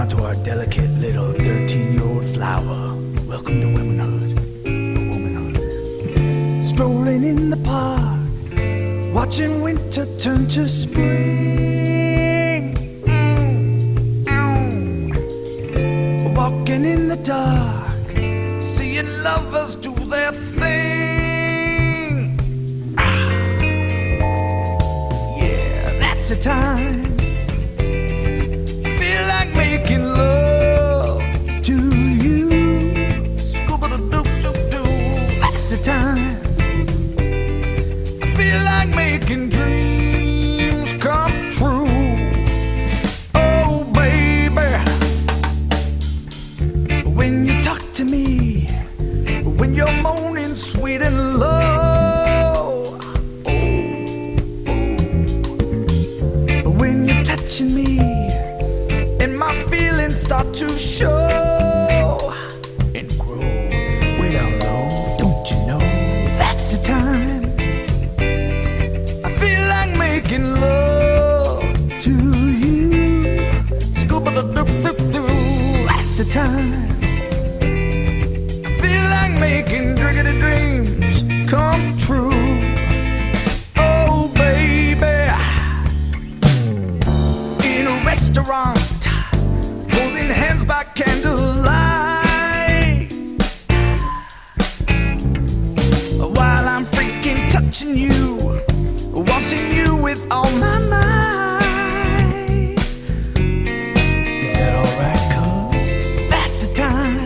down to our delicate little 13-year-old flower. Welcome to womanhood. Strolling in the park, watching winter turn to spring. Walking in the dark, seeing lovers do their thing. Yeah, that's the time. Feel like making love to you. Scuba-da-doo-doo-doo. That's the time. I feel like making dreams come true. Oh, baby, when you talk to me, when you're moaning sweet and low, when you're touching me and my feelings start to show and grow way down low, don't you know that's the time. I feel like making love to you. Scuba-da-doo-doo-doo. That's the time. Making driggity dreams come true. Oh, baby, in a restaurant, holding hands by candlelight, while I'm freaking touching you, wanting you with all my might. Is that alright, cuz? That's the time.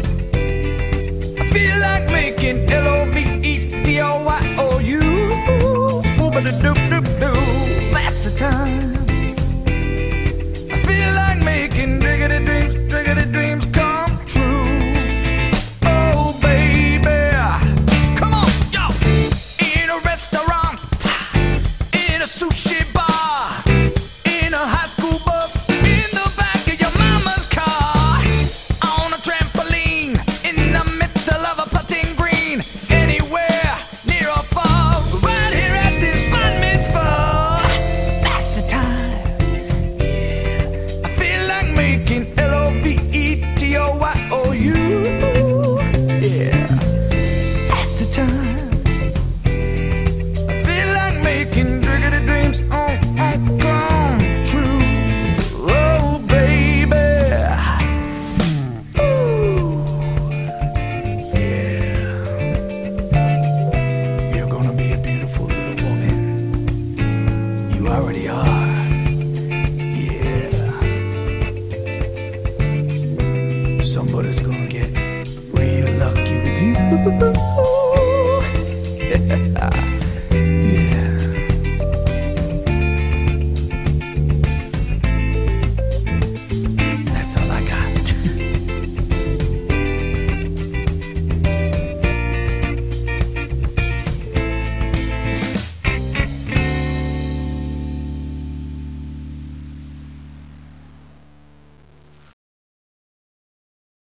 Feel like making L-O-V-E-D-O-Y-O-U. Scuba-da-doo-doo-doo. That's the time. I feel like making driggity dreams come true. Oh, baby, come on, yo. In a restaurant, in a sushi bar, in a high school bus, in the back of your mama's car, on a trampoline, in the middle of a putting green, anywhere, near or far, right here at this bar mitzvah. That's the time. Yeah, I feel like making L-O-V-E-T-O-Y-O-U. Yeah, that's the time. I feel like making driggity dreams come true. Oh, baby. Ooh. Yeah, you're gonna be a beautiful little woman. You already are. Yeah, somebody's gonna get real lucky with you.